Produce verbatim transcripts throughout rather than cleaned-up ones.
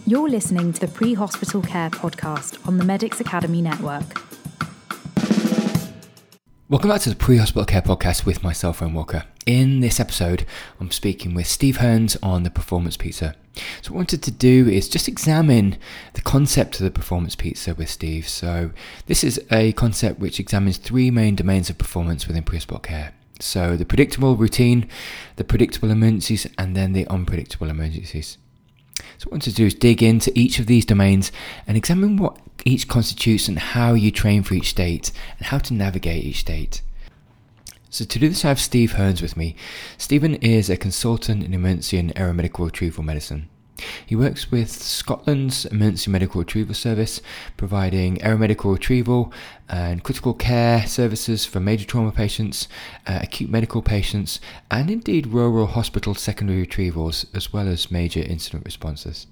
You're listening to the Pre-Hospital Care podcast on the Medics Academy Network. Welcome back to the Pre-Hospital Care podcast with myself, Owen Walker. In this episode, I'm speaking with Steve Hearns on the Performance Pizza. So what I wanted to do is just examine the concept of the Performance Pizza with Steve. So this is a concept which examines three main domains of performance within pre-hospital care. So the predictable routine, the predictable emergencies, and then the unpredictable emergencies. So what I want to do is dig into each of these domains and examine what each constitutes and how you train for each state and how to navigate each state. So to do this, I have Steve Hearns with me. Stephen is a consultant in emergency and aeromedical retrieval medicine. He works with Scotland's Emergency Medical Retrieval Service, providing aeromedical retrieval and critical care services for major trauma patients, uh, acute medical patients, and indeed rural hospital secondary retrievals, as well as major incident responses.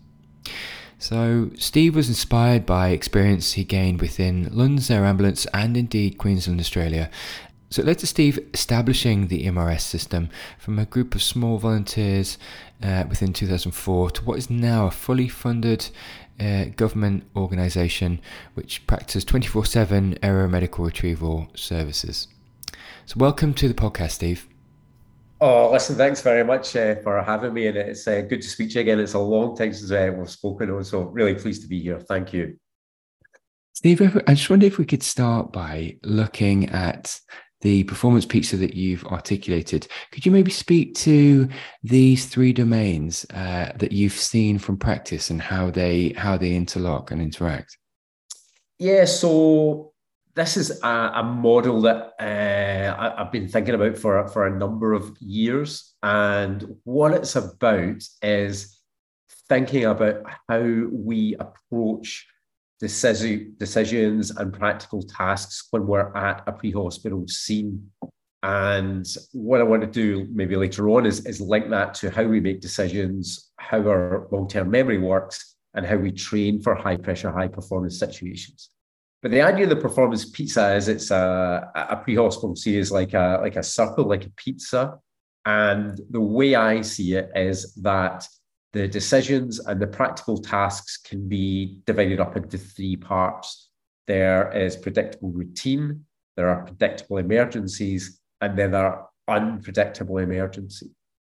So Steve was inspired by experience he gained within London's Air Ambulance and indeed Queensland, Australia. So it led to Steve establishing the M R S system from a group of small volunteers uh, within two thousand four to what is now a fully funded uh, government organisation which practices twenty-four seven aeromedical retrieval services. So welcome to the podcast, Steve. Oh, listen, thanks very much uh, for having me, and it's uh, good to speak to you again. It's a long time since uh, we've spoken, so really pleased to be here. Thank you. Steve, I just wonder if we could start by looking at the Performance Pizza that you've articulated. Could you maybe speak to these three domains uh, that you've seen from practice and how they how they interlock and interact? Yeah, so this is a, a model that uh, I, I've been thinking about for, for a number of years. And what it's about is thinking about how we approach Decision, decisions and practical tasks when we're at a pre-hospital scene. And what I want to do maybe later on is, is link that to how we make decisions, how our long-term memory works, and how we train for high-pressure, high-performance situations. But the idea of the Performance Pizza is it's a, a pre-hospital scene is like a, like a circle, like a pizza. And the way I see it is that the decisions and the practical tasks can be divided up into three parts. There is predictable routine, there are predictable emergencies, and then there are unpredictable emergencies.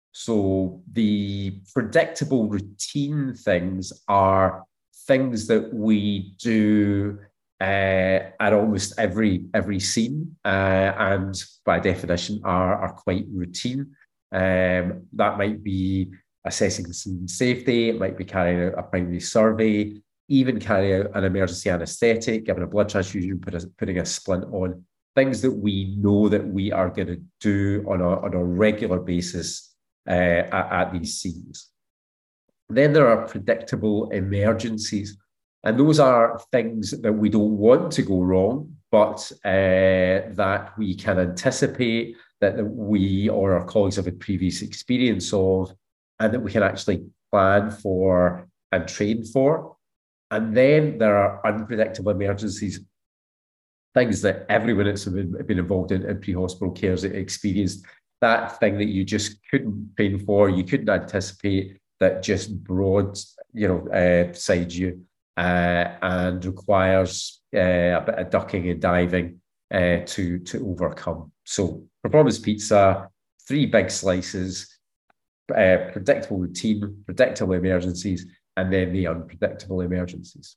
So the predictable routine things are things that we do uh, at almost every, every scene, uh, and by definition are, are quite routine. Um, that might be assessing scene safety, it might be carrying out a primary survey, even carrying out an emergency anaesthetic, giving a blood transfusion, put a, putting a splint on, things that we know that we are going to do on a, on a regular basis uh, at, at these scenes. Then there are predictable emergencies, and those are things that we don't want to go wrong, but uh, that we can anticipate, that we or our colleagues have had previous experience of, and that we can actually plan for and train for. And then there are unpredictable emergencies, things that everyone that's been, been involved in, in pre-hospital care has experienced, that thing that you just couldn't train for, you couldn't anticipate, that just broad, you know, uh, beside you uh, and requires uh, a bit of ducking and diving uh, to, to overcome. So Performance Pizza, three big slices, Uh, predictable routine, predictable emergencies, and then the unpredictable emergencies.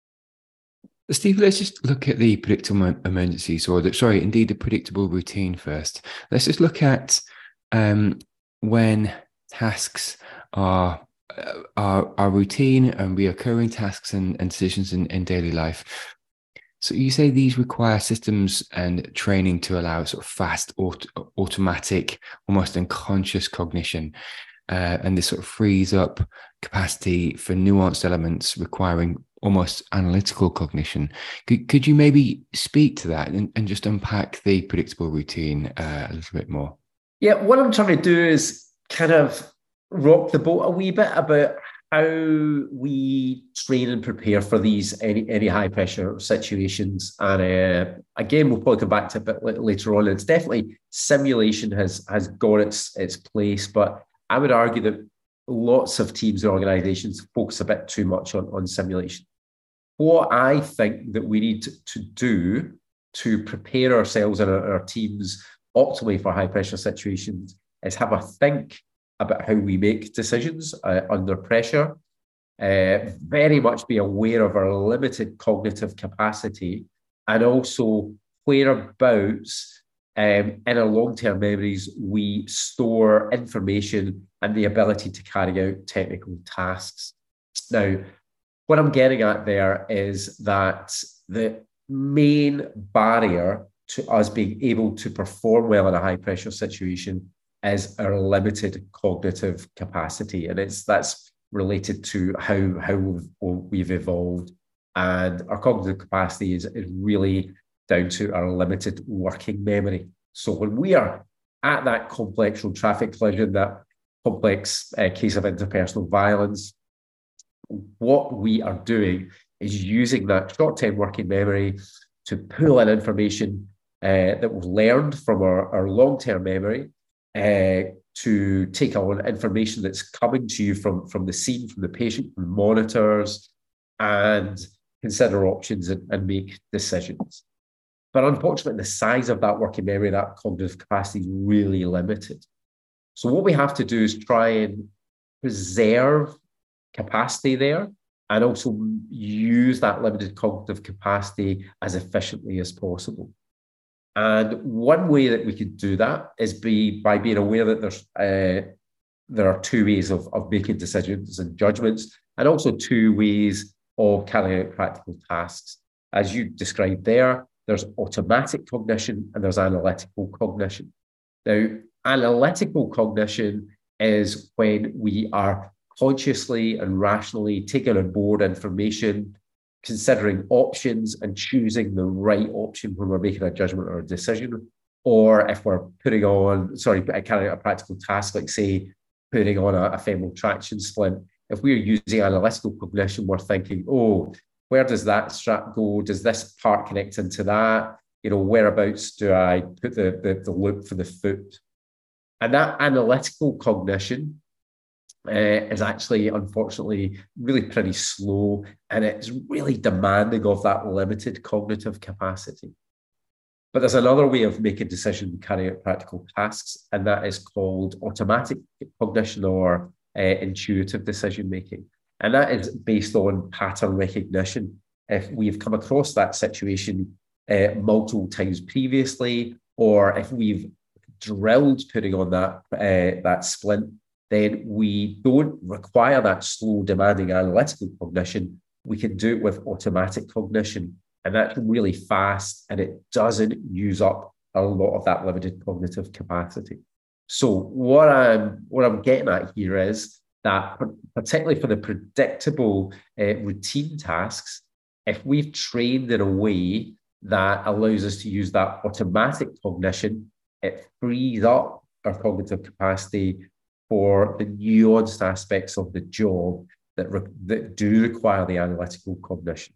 Steve, let's just look at the predictable emergencies, or the, sorry, indeed the predictable routine first. Let's just look at um, when tasks are, uh, are are routine and reoccurring tasks and, and decisions in, in daily life. So you say these require systems and training to allow sort of fast, aut- automatic, almost unconscious cognition. Uh, and this sort of frees up capacity for nuanced elements requiring almost analytical cognition. Could, could you maybe speak to that and, and just unpack the predictable routine uh, a little bit more? Yeah, what I'm trying to do is kind of rock the boat a wee bit about how we train and prepare for these any, any high pressure situations. And uh, again, we'll probably come back to it a bit later on. It's definitely simulation has has got its its place, but I would argue that lots of teams and organizations focus a bit too much on, on simulation. What I think that we need to, to do to prepare ourselves and our, our teams optimally for high pressure situations is have a think about how we make decisions uh, under pressure, uh, very much be aware of our limited cognitive capacity, and also whereabouts um, in our long-term memories we store information and the ability to carry out technical tasks. Now, what I'm getting at there is that the main barrier to us being able to perform well in a high pressure situation is our limited cognitive capacity. And it's that's related to how, how we've, we've evolved. And our cognitive capacity is, is really down to our limited working memory. So when we are at that complex road traffic collision, that complex uh, case of interpersonal violence, what we are doing is using that short-term working memory to pull in information uh, that we've learned from our, our long-term memory, uh, to take on information that's coming to you from, from the scene, from the patient, from monitors, and consider options and, and make decisions. But unfortunately, the size of that working memory, that cognitive capacity, is really limited. So what we have to do is try and preserve capacity there and also use that limited cognitive capacity as efficiently as possible. And one way that we could do that is be by being aware that there's uh, there are two ways of, of making decisions and judgments, and also two ways of carrying out practical tasks. As you described there, there's automatic cognition and there's analytical cognition. Now, analytical cognition is when we are consciously and rationally taking on board information, considering options and choosing the right option when we're making a judgment or a decision. Or if we're putting on, sorry, carrying out a practical task, like say, putting on a, a femoral traction splint, if we're using analytical cognition, we're thinking, oh, where does that strap go? Does this part connect into that? You know, whereabouts do I put the, the, the loop for the foot? And that analytical cognition uh, is actually, unfortunately, really pretty slow, and it's really demanding of that limited cognitive capacity. But there's another way of making decisions and carrying out practical tasks, and that is called automatic cognition or uh, intuitive decision making. And that is based on pattern recognition. If we've come across that situation uh, multiple times previously, or if we've drilled putting on that, uh, that splint, then we don't require that slow, demanding analytical cognition. We can do it with automatic cognition. And that's really fast, and it doesn't use up a lot of that limited cognitive capacity. So what I'm, what I'm getting at here is that, particularly for the predictable uh, routine tasks, if we've trained in a way that allows us to use that automatic cognition, it frees up our cognitive capacity for the nuanced aspects of the job that, re- that do require the analytical cognition.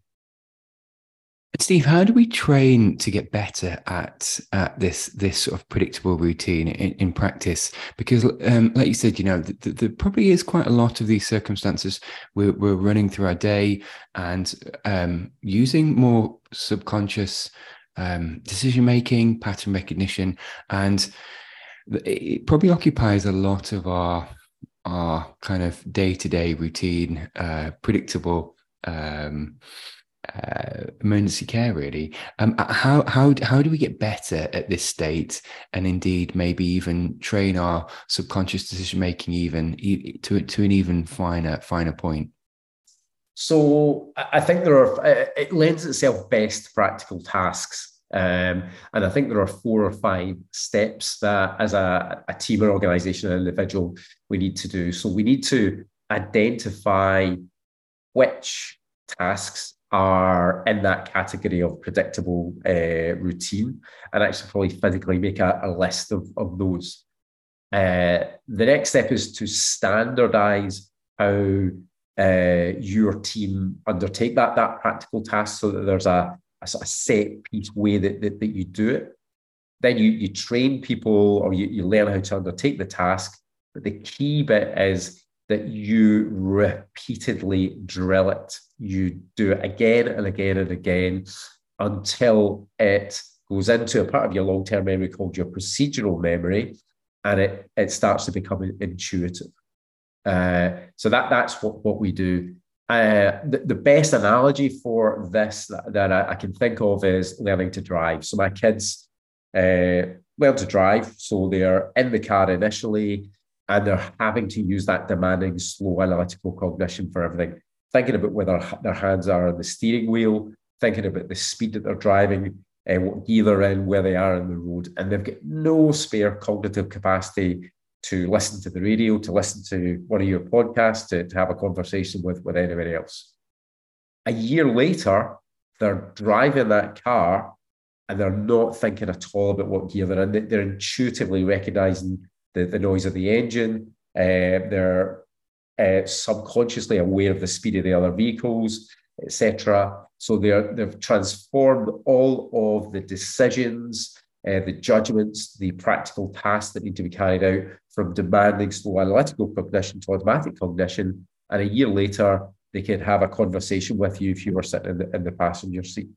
Steve, how do we train to get better at at this this sort of predictable routine in, in practice? Because, um, like you said, you know, th- th- there probably is quite a lot of these circumstances we're, we're running through our day, and um, using more subconscious um, decision making, pattern recognition, and it probably occupies a lot of our our kind of day to day routine, uh, predictable. Um, Uh, emergency care, really. Um, how how how do we get better at this state, and indeed maybe even train our subconscious decision making even to to an even finer finer point? So I think there are. It lends itself best to practical tasks, um, and I think there are four or five steps that, as a, a team or organisation, an individual, we need to do. So we need to identify which tasks are in that category of predictable uh, routine, and actually probably physically make a, a list of, of those. Uh, the next step is to standardize how uh, your team undertake that, that practical task, so that there's a, a sort of set piece way that, that, that you do it. Then you, you train people, or you, you learn how to undertake the task. But the key bit is that you repeatedly drill it. You do it again and again and again until it goes into a part of your long-term memory called your procedural memory, and it, it starts to become intuitive. Uh, so that, that's what, what we do. Uh, the, the best analogy for this that, that I, I can think of is learning to drive. So my kids uh, learn to drive. So they're in the car initially, and they're having to use that demanding, slow analytical cognition for everything. Thinking about where their, their hands are on the steering wheel, thinking about the speed that they're driving, uh, what gear they're in, where they are on the road. And they've got no spare cognitive capacity to listen to the radio, to listen to one of your podcasts, to, to have a conversation with, with anybody else. A year later, they're driving that car and they're not thinking at all about what gear they're in. They're intuitively recognizing the, the noise of the engine. Uh, they're uh, subconsciously aware of the speed of the other vehicles, et cetera. So they're, they've transformed all of the decisions, Uh, the judgments, the practical tasks that need to be carried out from demanding slow analytical cognition to automatic cognition. And a year later, they could have a conversation with you if you were sitting in the, in the passenger seat.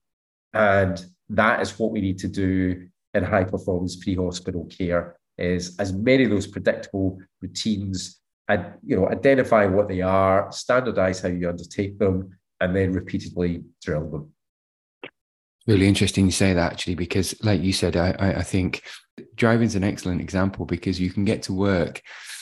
And that is what we need to do in high performance pre-hospital care, is as many of those predictable routines, and you know, identify what they are, standardize how you undertake them, and then repeatedly drill them. Really interesting you say that, actually, because like you said, I, I, I think driving's an excellent example, because you can get to work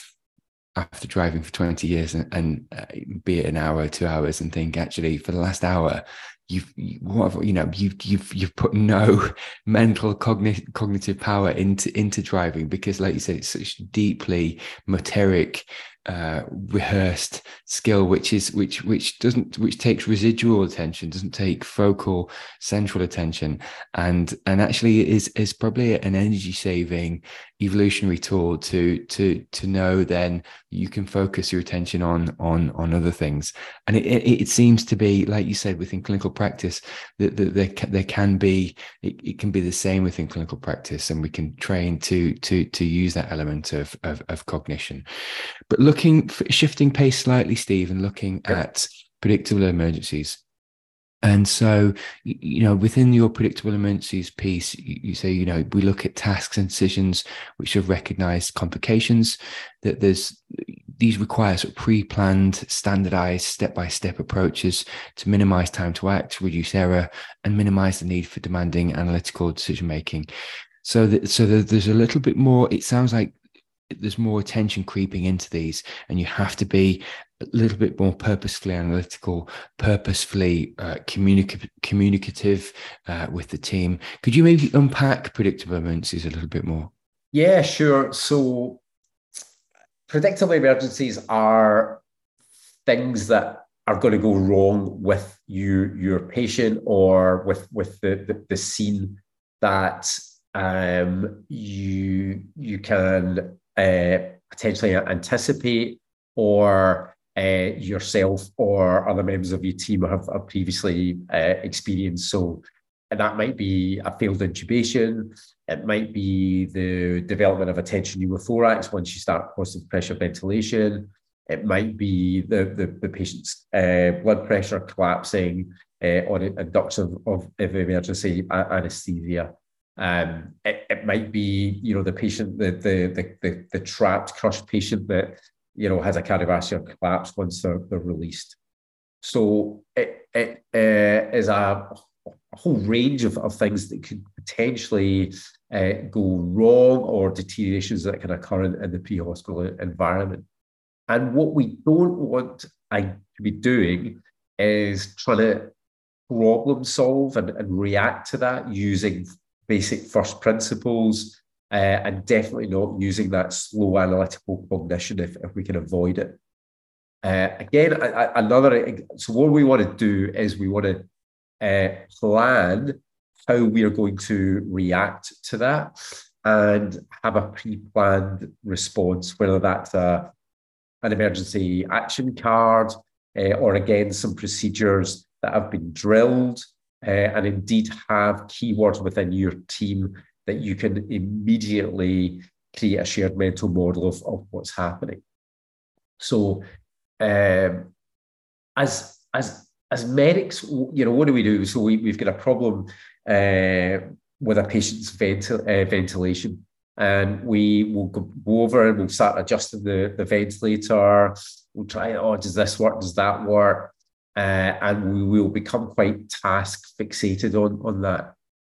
after driving for twenty years and, and uh, be it an hour, two hours, and think, actually, for the last hour, you've, you, what, you know, you've, you've, you've put no mental cognitive, cognitive power into, into driving, because like you said, it's such deeply motoric, uh rehearsed skill, which is which which doesn't which takes residual attention, doesn't take focal central attention, and and actually is is probably an energy saving evolutionary tool to to to know then you can focus your attention on on on other things. And it it, it seems to be, like you said, within clinical practice, that, that there there can be it, it can be the same within clinical practice, and we can train to to to use that element of of, of cognition. But looking, shifting pace slightly, Steve, and looking at predictable emergencies. And so, you know, within your predictable emergencies piece, you say, you know, we look at tasks and decisions which have recognized complications, that there's, these require sort of pre-planned, standardized, step-by-step approaches to minimize time to act, reduce error, and minimize the need for demanding analytical decision-making. So that, so that there's a little bit more, it sounds like there's more attention creeping into these, and you have to be a little bit more purposefully analytical, purposefully uh, communic- communicative uh, with the team. Could you maybe unpack predictable emergencies a little bit more? Yeah, sure. So predictable emergencies are things that are going to go wrong with you, your patient, or with, with the, the, the scene that um, you, you can uh, potentially anticipate, or uh, yourself or other members of your team have, have previously uh, experienced. So and that might be a failed intubation. It might be the development of a tension pneumothorax once you start positive pressure ventilation. It might be the, the, the patient's uh, blood pressure collapsing uh, on induction of, of emergency anesthesia. Um, it, it might be, you know, the patient, the, the, the, the, the trapped, crushed patient that, you know, has a cardiovascular collapse once they're, they're released. So it, it uh, is a, a whole range of, of things that could potentially uh, go wrong, or deteriorations that can occur in, in the pre-hospital environment. And what we don't want I, to be doing is trying to problem solve and, and react to that using basic first principles, uh, and definitely not using that slow analytical cognition if, if we can avoid it. Uh, again, I, I, another, so what we want to do is we want to uh, plan how we are going to react to that and have a pre-planned response, whether that's a, an emergency action card, uh, or again, some procedures that have been drilled, uh, and indeed have keywords within your team that you can immediately create a shared mental model of, of what's happening. So um, as as as medics, you know, what do we do? So we, we've got a problem uh, with a patient's ventil, uh, ventilation, and we will go over and we'll start adjusting the, the ventilator. We'll try, oh, does this work? Does that work? Uh, and we will become quite task fixated on, on that.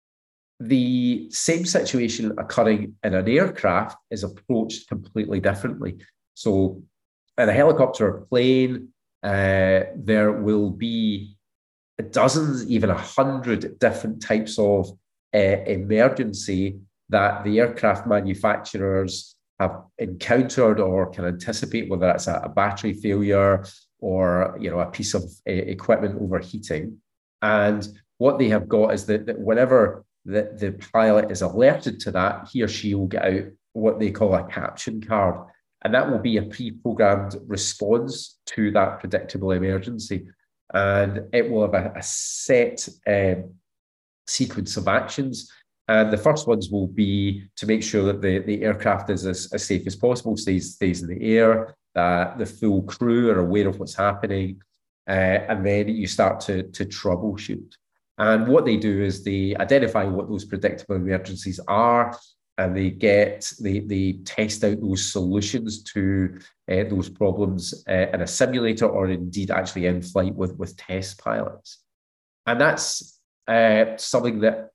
The same situation occurring in an aircraft is approached completely differently. So in a helicopter or plane, uh, there will be dozens, even a hundred different types of uh, emergency that the aircraft manufacturers have encountered or can anticipate, whether it's a, a battery failure or, you know, a piece of uh, equipment overheating. And what they have got is that, that whenever the, the pilot is alerted to that, he or she will get out what they call a caption card. And that will be a pre-programmed response to that predictable emergency. And it will have a, a set um, sequence of actions. And the first ones will be to make sure that the, the aircraft is as, as safe as possible, stays, stays in the air, that the full crew are aware of what's happening. Uh, and then you start to, to troubleshoot. And what they do is they identify what those predictable emergencies are, and they get they they test out those solutions to uh, those problems uh, in a simulator, or indeed actually in flight with with test pilots. And that's uh, something that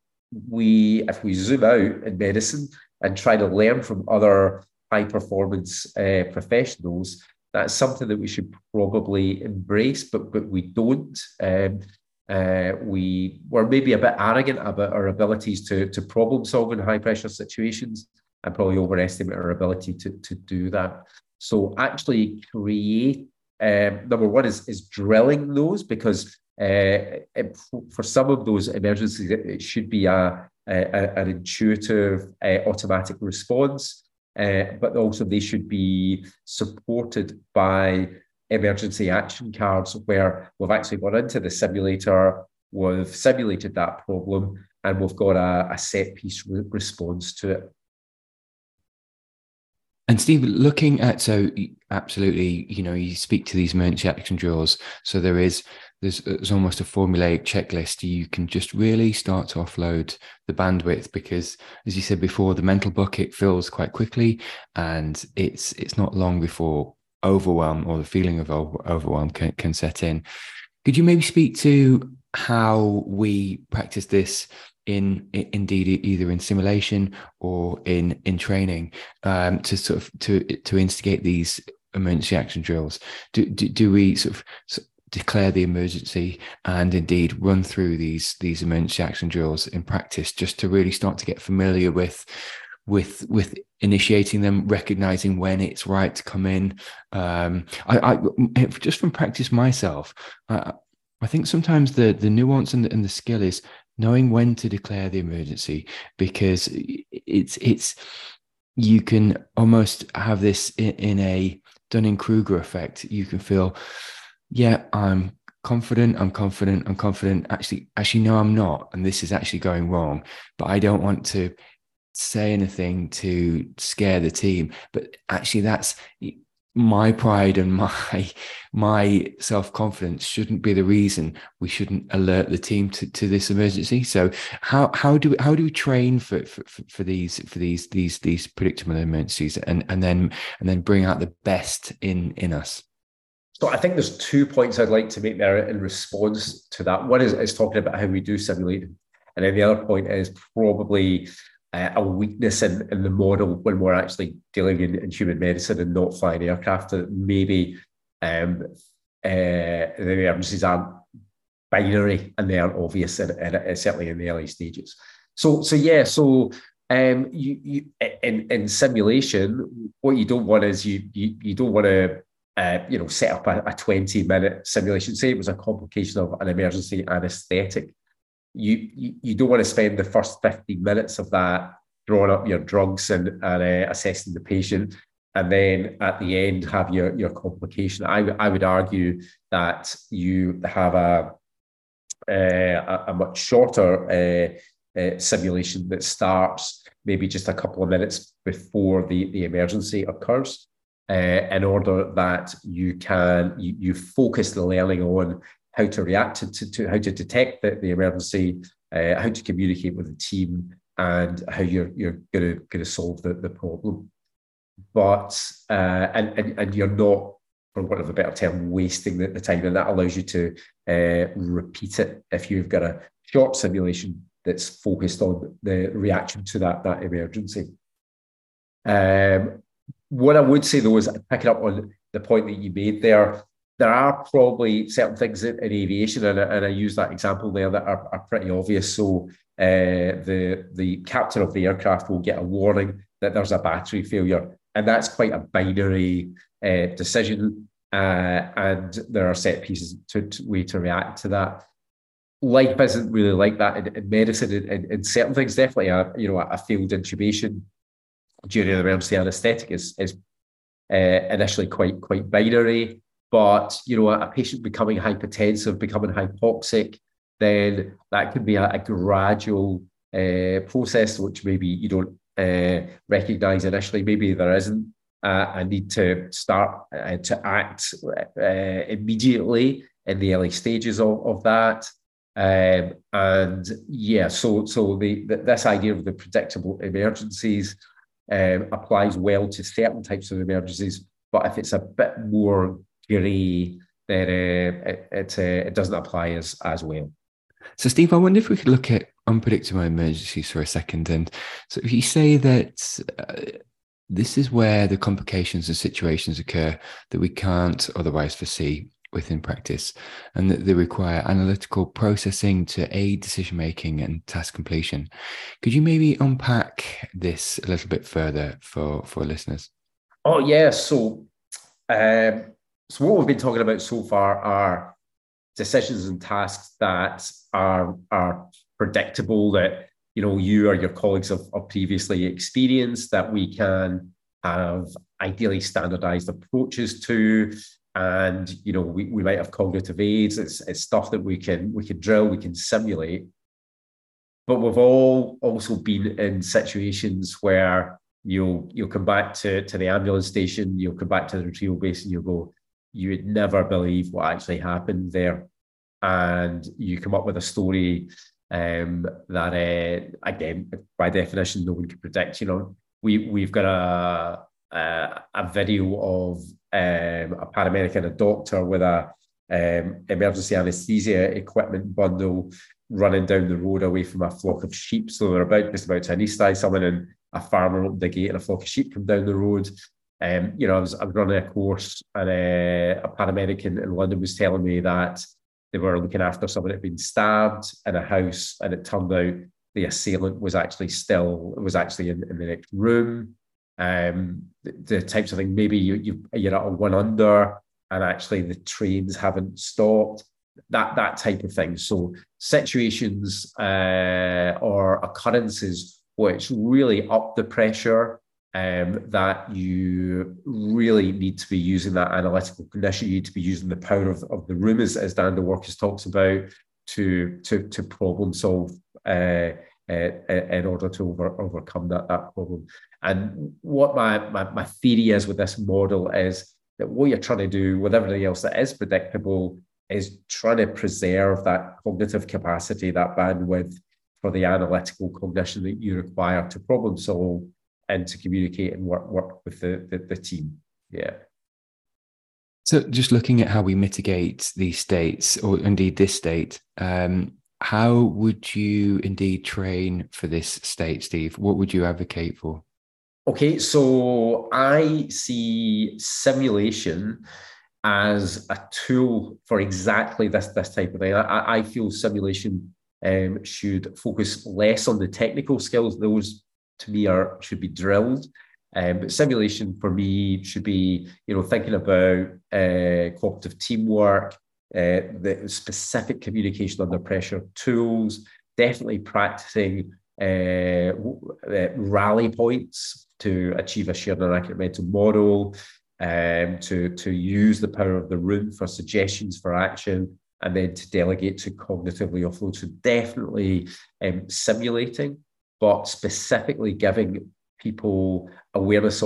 we, if we zoom out in medicine and try to learn from other high performance uh, professionals, that's something that we should probably embrace, but but we don't. Um, Uh, we were maybe a bit arrogant about our abilities to, to problem solve in high pressure situations, and probably overestimate our ability to, to do that. So actually create, um, number one is, is drilling those, because uh, it, for some of those emergencies, it, it should be a, a, an intuitive uh, automatic response, uh, but also they should be supported by emergency action cards, where we've actually gone into the simulator, we've simulated that problem, and we've got a, a set piece re- response to it. And Steve, looking at, so absolutely, you know, you speak to these emergency action drills. So there is, there's, there's almost a formulaic checklist. You can just really start to offload the bandwidth, because, as you said before, the mental bucket fills quite quickly, and it's it's not long before overwhelm, or the feeling of overwhelm, can, can set in. Could you maybe speak to how we practice this in, in indeed either in simulation or in in training, um, to sort of to to instigate these emergency action drills? Do do, do we sort of, sort of declare the emergency and indeed run through these these emergency action drills in practice, just to really start to get familiar with with with initiating them, recognizing when it's right to come in? Um, I, I just from practice myself, uh, I think sometimes the the nuance and the, and the skill is knowing when to declare the emergency, because it's it's you can almost have this in, in a Dunning-Kruger effect. You can feel, yeah, I'm confident, I'm confident, I'm confident. Actually, actually, no, I'm not, and this is actually going wrong. But I don't want to say anything to scare the team, but actually that's my pride and my my self-confidence shouldn't be the reason we shouldn't alert the team to, to this emergency. So how how do we, how do we train for, for for these for these these these predictable emergencies, and and then and then bring out the best in in us? So I think there's two points I'd like to make there in response to that. One is, is talking about how we do simulating, and then the other point is probably Uh, a weakness in, in the model when we're actually dealing in, in human medicine and not flying aircraft. That maybe um, uh, the emergencies aren't binary and they aren't obvious, and, and certainly in the early stages. So, so yeah, so um, you, you in, in simulation, what you don't want is you you, you don't want to uh, you know set up a, a twenty minute simulation. Say it was a complication of an emergency anesthetic. You, you you don't want to spend the first fifteen minutes of that drawing up your drugs and, and uh, assessing the patient, and then at the end have your, your complication. I, I would argue that you have a, a, a much shorter uh, uh, simulation that starts maybe just a couple of minutes before the, the emergency occurs. uh, in order that you can you, you focus the learning on how to react to, to, to how to detect the, the emergency, uh, how to communicate with the team, and how you're you're going to going to solve the, the problem. But uh, and, and and you're not, for want of a better term, wasting the, the time, and that allows you to uh, repeat it if you've got a short simulation that's focused on the reaction to that that emergency. Um, what I would say though is, picking up on the point that you made there, there are probably certain things in, in aviation, and, and I use that example there, that are, are pretty obvious. So uh, the the captain of the aircraft will get a warning that there's a battery failure, and that's quite a binary uh, decision, uh, and there are set pieces to, to way to react to that. Life isn't really like that in, in medicine. In, in, in certain things, definitely, a you know a failed intubation during an emergency anaesthetic is is uh, initially quite quite binary. But, you know, a patient becoming hypertensive, becoming hypoxic, then that could be a, a gradual uh, process, which maybe you don't uh, recognise initially. Maybe there isn't uh, a need to start uh, to act uh, immediately in the early stages of, of that. Um, and yeah, so so the, the this idea of the predictable emergencies um, applies well to certain types of emergencies. But if it's a bit more grey, then uh, it it, uh, it doesn't apply as as well. So, Steve, I wonder if we could look at unpredictable emergencies for a second. And so, if you say that uh, this is where the complications and situations occur that we can't otherwise foresee within practice, and that they require analytical processing to aid decision making and task completion, could you maybe unpack this a little bit further for for listeners? Oh yeah, so. Um, So what we've been talking about so far are decisions and tasks that are, are predictable, that, you know, you or your colleagues have, have previously experienced, that we can have ideally standardized approaches to, and, you know, we, we might have cognitive aids. It's, it's stuff that we can we can drill, we can simulate. But we've all also been in situations where you'll you'll come back to, to the ambulance station, you'll come back to the retrieval base, and you'll go, you would never believe what actually happened there. And you come up with a story um, that, uh, again, by definition, no one can predict. You know, we, we've got a, a, a video of um, a paramedic and a doctor with a um, emergency anaesthesia equipment bundle running down the road away from a flock of sheep. So they're about just about to anaesthetize someone, and a farmer opened the gate and a flock of sheep come down the road. Um, you know, I was, I was running a course, and uh, a paramedic in, in London was telling me that they were looking after someone that had been stabbed in a house, and it turned out the assailant was actually still, it was actually in, in the next room. Um, the, the types of thing, maybe you, you, you're at a one under, and actually the trains haven't stopped, that, that type of thing. So situations uh, or occurrences which really up the pressure, Um, that you really need to be using that analytical condition. You need to be using the power of, of the room, as, as Dan DeWorkis talks about, to to to problem solve uh, uh, in order to over, overcome that, that problem. And what my, my my theory is with this model is that what you're trying to do with everything else that is predictable is trying to preserve that cognitive capacity, that bandwidth for the analytical cognition that you require to problem solve and to communicate and work work with the, the, the team. Yeah. So just looking at how we mitigate these states, or indeed this state, um, how would you indeed train for this state, Steve? What would you advocate for? Okay, so I see simulation as a tool for exactly this, this type of thing. I, I feel simulation um, should focus less on the technical skills. Those, to me, are should be drilled. Um, but simulation for me should be, you know, thinking about uh, cooperative teamwork, uh, the specific communication under pressure tools, definitely practicing uh, uh, rally points to achieve a shared and accurate mental model, um, to, to use the power of the room for suggestions for action, and then to delegate to cognitively offload. So definitely um, simulating, but specifically giving people awareness of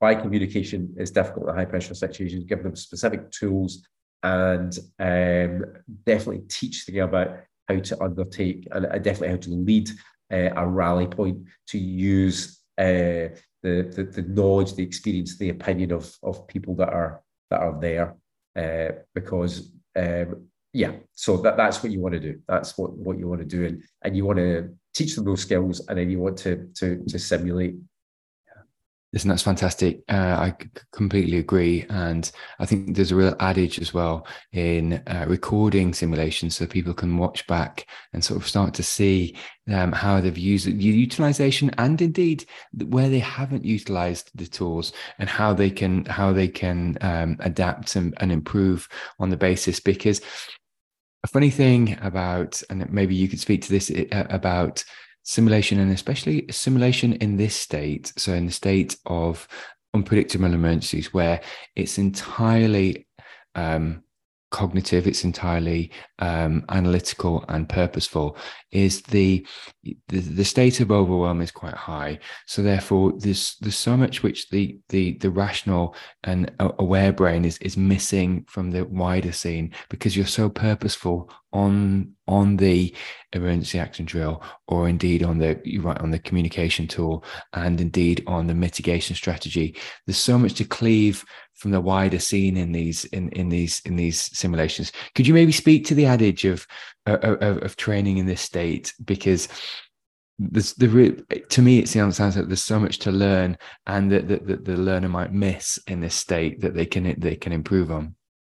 why communication is difficult in high pressure situations, give them specific tools, and um, definitely teach them about how to undertake and definitely how to lead uh, a rally point, to use uh, the, the the knowledge, the experience, the opinion of of people that are that are there, uh, because um, yeah, so that, that's what you want to do. That's what, what you want to do, and and you want to teach them those skills, and then you want to to to simulate. Listen, that's fantastic. Uh, I c- completely agree. And I think there's a real adage as well in uh, recording simulations so people can watch back and sort of start to see um, how they've used it, the utilization, and indeed where they haven't utilized the tools, and how they can how they can um, adapt and, and improve on the basis. Because a funny thing about, and maybe you could speak to this uh, about simulation, and especially simulation in this state, so in the state of unpredictable emergencies, where it's entirely um, cognitive, it's entirely um, analytical and purposeful, is the, the the state of overwhelm is quite high. So therefore, there's there's so much which the the the rational and aware brain is is missing from the wider scene, because you're so purposeful on on the emergency action drill, or indeed on the you right on the communication tool, and indeed on the mitigation strategy. There's so much to cleave from the wider scene in these in in these in these simulations. Could you maybe speak to the adage of of, of training in this state? Because there's the to me it sounds sounds like there's so much to learn, and that the, the, the learner might miss in this state that they can they can improve on.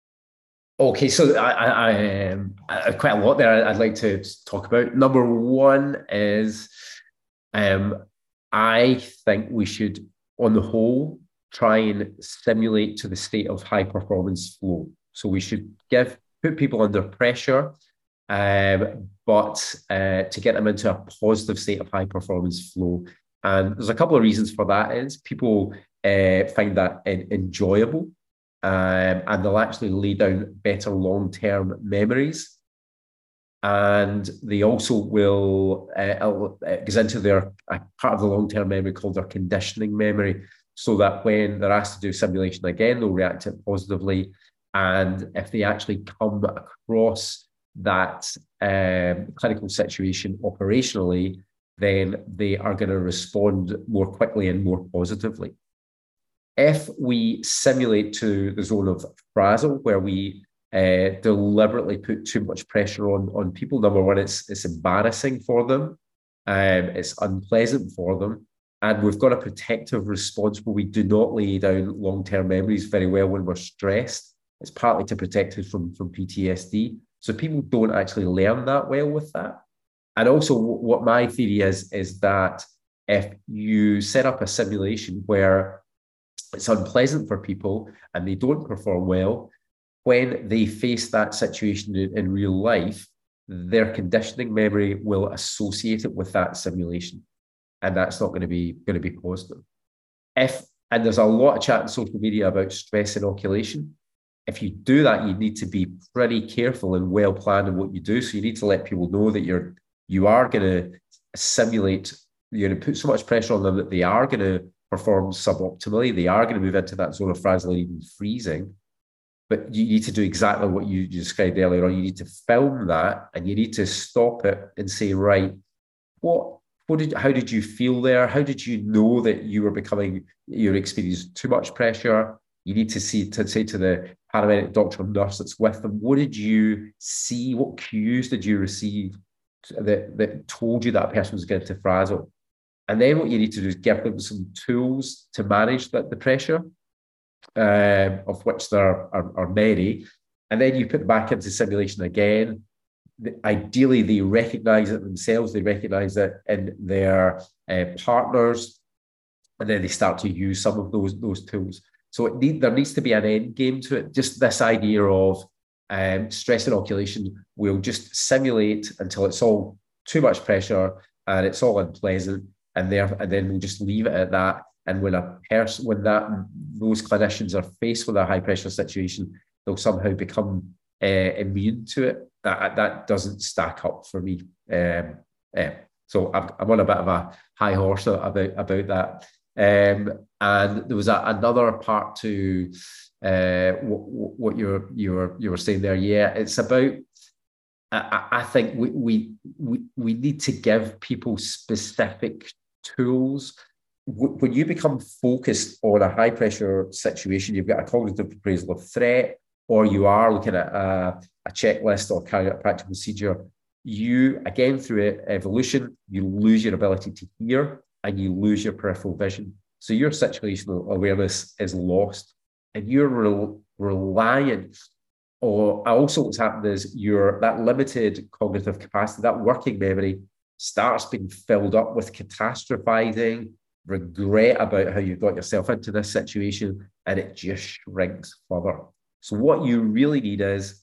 Okay, so I, I, I um, quite a lot there I'd like to talk about. Number one is, um, I think we should, on the whole, try and simulate to the state of high performance flow. So we should give put people under pressure, um, but uh, to get them into a positive state of high performance flow. And there's a couple of reasons for that. Is people uh, find that enjoyable. Um, and they'll actually lay down better long-term memories. And they also will, uh, it goes into their uh, part of the long-term memory called their conditioning memory, so that when they're asked to do simulation again, they'll react to it positively. And if they actually come across that um, clinical situation operationally, then they are going to respond more quickly and more positively. If we simulate to the zone of frazzle, where we uh, deliberately put too much pressure on, on people, number one, it's, it's embarrassing for them, um, it's unpleasant for them, and we've got a protective response where we do not lay down long-term memories very well when we're stressed. It's partly to protect us from, from P T S D. So people don't actually learn that well with that. And also what my theory is, is that if you set up a simulation where it's unpleasant for people and they don't perform well, when they face that situation in, in real life, their conditioning memory will associate it with that simulation. And that's not going to be going to be positive. If, and there's a lot of chat on social media about stress inoculation. If you do that, you need to be pretty careful and well planned in what you do. So you need to let people know that you're you are going to simulate, you're going to put so much pressure on them that they are going to perform suboptimally. They are going to move into that zone of frazzle and even freezing. But you need to do exactly what you described earlier on. You need to film that, and you need to stop it and say, right, what, what did, how did you feel there? How did you know that you were becoming, you're experiencing too much pressure? You need to see, to say to the paramedic doctor or nurse that's with them, what did you see? What cues did you receive that, that told you that person was getting to frazzle? And then what you need to do is give them some tools to manage that, the pressure, um, of which there are, are many. And then you put them back into simulation again. Ideally, they recognize it themselves. They recognize it in their uh, partners. And then they start to use some of those, those tools. So it need, there needs to be an end game to it. Just this idea of um, stress inoculation, we'll just simulate until it's all too much pressure and it's all unpleasant. And there, and then we'll just leave it at that. And when a person, when that those clinicians are faced with a high pressure situation, they'll somehow become uh, immune to it. That that doesn't stack up for me. Um, uh, so I'm, I'm on a bit of a high horse about about that. Um, and there was a, another part to uh, what, what you were you were you were saying there. Yeah, it's about. I, I think we, we we we need to give people specific tools. When you become focused on a high pressure situation, you've got a cognitive appraisal of threat, or you are looking at a, a checklist or carrying out a practical procedure. You, again, through evolution, you lose your ability to hear and you lose your peripheral vision. So your situational awareness is lost, and you're re- relying. Or also what's happened is your that limited cognitive capacity, that working memory, starts being filled up with catastrophizing, regret about how you got yourself into this situation, and it just shrinks further. So what you really need is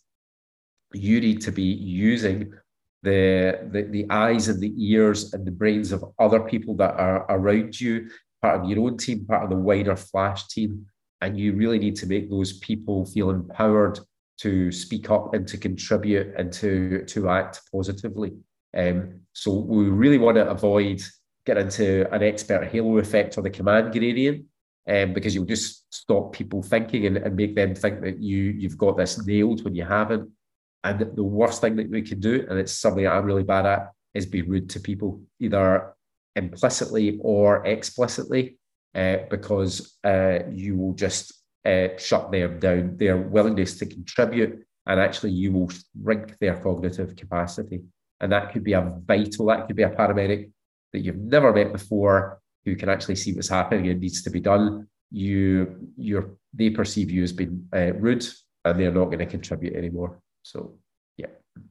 you need to be using the, the, the eyes and the ears and the brains of other people that are around you, part of your own team, part of the wider Flash team, and you really need to make those people feel empowered to speak up and to contribute and to, to act positively. Um, so we really want to avoid getting into an expert halo effect or the command gradient, um, because you'll just stop people thinking and, and make them think that you, you've got this nailed when you haven't. And the worst thing that we can do, and it's something I'm really bad at, is be rude to people, either implicitly or explicitly, uh, because uh, you will just uh, shut them down, their willingness to contribute, and actually you will shrink their cognitive capacity. And that could be a vital, that could be a paramedic that you've never met before, who can actually see what's happening and needs to be done. You, you're, they perceive you as being uh, rude, and they're not going to contribute anymore. So, yeah.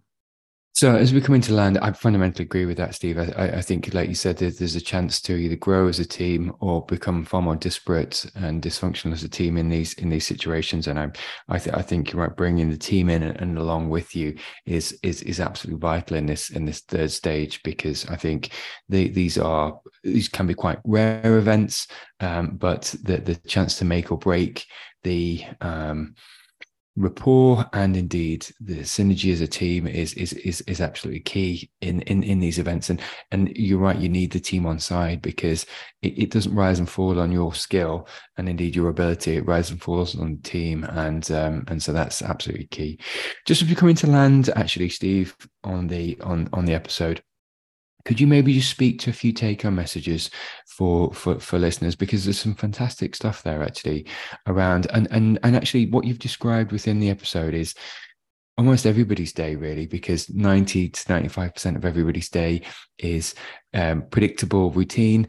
So as we come into land, I fundamentally agree with that, Steve. I, I think, like you said, there's, there's a chance to either grow as a team or become far more disparate and dysfunctional as a team in these in these situations. And I, I, th- I think you're right. Bringing the team in and, and along with you is is is absolutely vital in this in this third stage, because I think the, these are these can be quite rare events, um, but the the chance to make or break the um, rapport and indeed the synergy as a team is is is is absolutely key in in in these events. And and you're right, you need the team on side, because it, it doesn't rise and fall on your skill and indeed your ability. It rises and falls on the team, and um and so that's absolutely key. Just as we come into land, actually, Steve, on the on on the episode, could you maybe just speak to a few take-home messages for, for, for listeners? Because there's some fantastic stuff there actually around, and, and, and actually what you've described within the episode is almost everybody's day, really, because ninety to ninety-five percent of everybody's day is um, predictable, routine,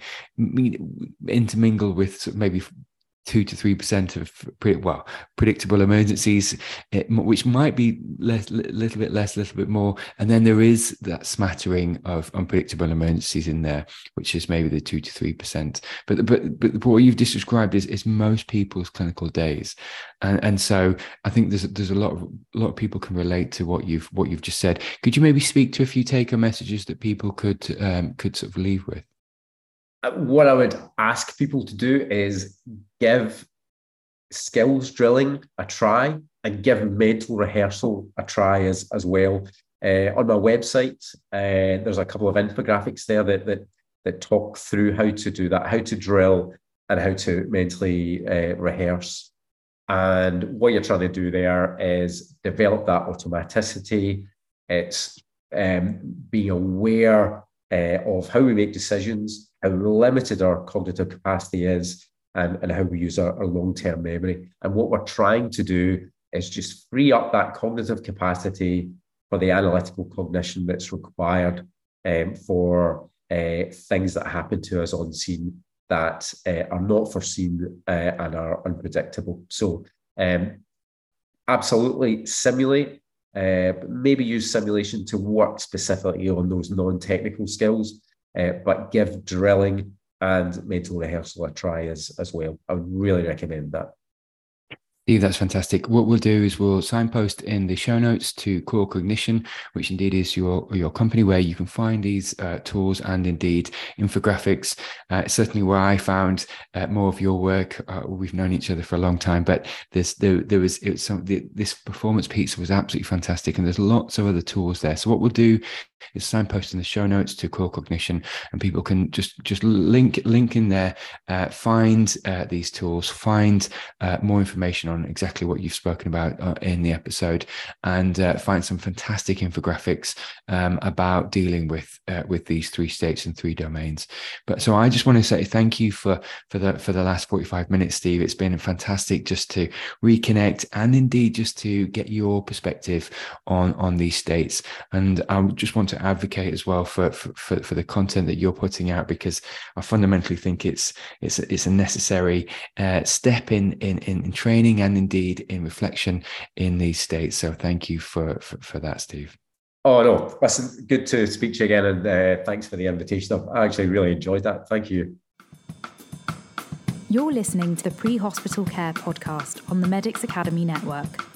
intermingled with maybe two to three percent of pre- well predictable emergencies, which might be less, a little bit less, a little bit more, and then there is that smattering of unpredictable emergencies in there, which is maybe the two to three percent. But but but what you've just described is is most people's clinical days, and and so I think there's there's a lot of a lot of people can relate to what you've what you've just said. Could you maybe speak to a few take-home messages that people could um, could sort of leave with? What I would ask people to do is give skills drilling a try and give mental rehearsal a try as, as well. Uh, on my website, uh, there's a couple of infographics there that, that that talk through how to do that, how to drill and how to mentally uh, rehearse. And what you're trying to do there is develop that automaticity. It's um, being aware uh, of how we make decisions, how limited our cognitive capacity is, and, and how we use our, our long-term memory. And what we're trying to do is just free up that cognitive capacity for the analytical cognition that's required um, for uh, things that happen to us on scene that uh, are not foreseen uh, and are unpredictable. So um, absolutely simulate, uh, maybe use simulation to work specifically on those non-technical skills, uh, but give drilling and mental rehearsal a try as, as well. I would really recommend that. Steve, that's fantastic. What we'll do is we'll signpost in the show notes to Core Cognition, which indeed is your your company, where you can find these uh, tools and indeed infographics. Uh, certainly where I found uh, more of your work. Uh, we've known each other for a long time, but there's there, there was it was some, the, this performance pizza was absolutely fantastic, and there's lots of other tools there. So what we'll do is signpost in the show notes to Core Cognition, and people can just just link link in there, uh, find uh, these tools, find uh, more information on exactly what you've spoken about uh, in the episode, and uh, find some fantastic infographics um, about dealing with uh, with these three states and three domains. But so I just want to say thank you for for the for the last forty-five minutes, Steve. It's been fantastic just to reconnect and indeed just to get your perspective on on these states. And I just want to advocate as well for for for the content that you're putting out, because I fundamentally think it's it's it's a necessary uh, step in in in training and indeed in reflection in these states. So thank you for for, for that, Steve. Oh no, listen, good to speak to you again, and uh, thanks for the invitation. I actually really enjoyed that. Thank you. You're listening to the Pre-Hospital Care podcast on the Medics Academy Network.